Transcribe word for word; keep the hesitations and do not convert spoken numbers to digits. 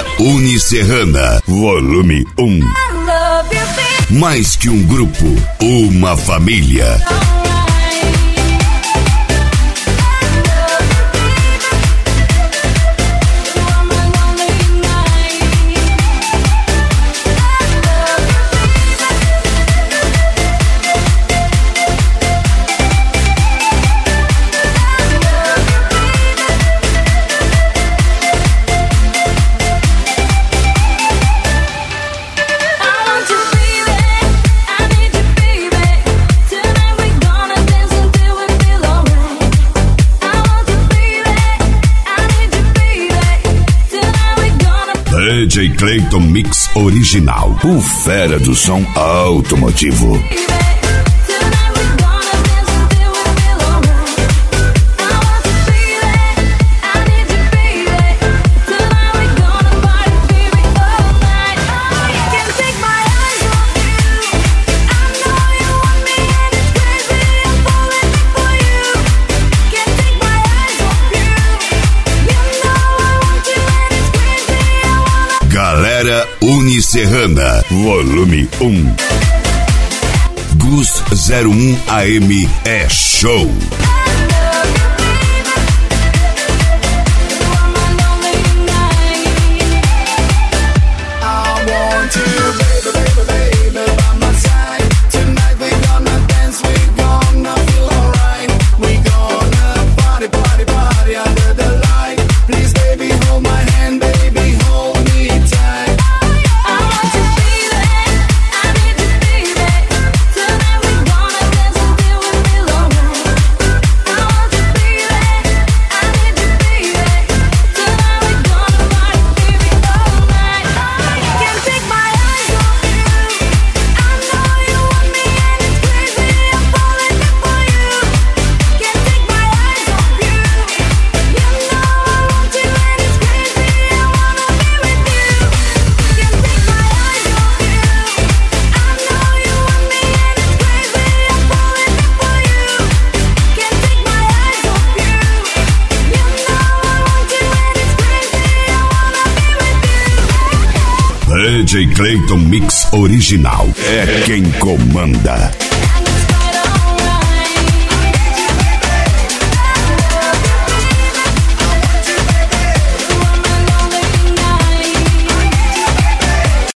Galera Unicerrana, volume um. Mais que um grupo, uma família. D J Clayton Mix Original, o fera do som automotivo. Galera Unicerrana, volume um. Gus zero um A M é show. D J Clayton Mix Original é quem comanda.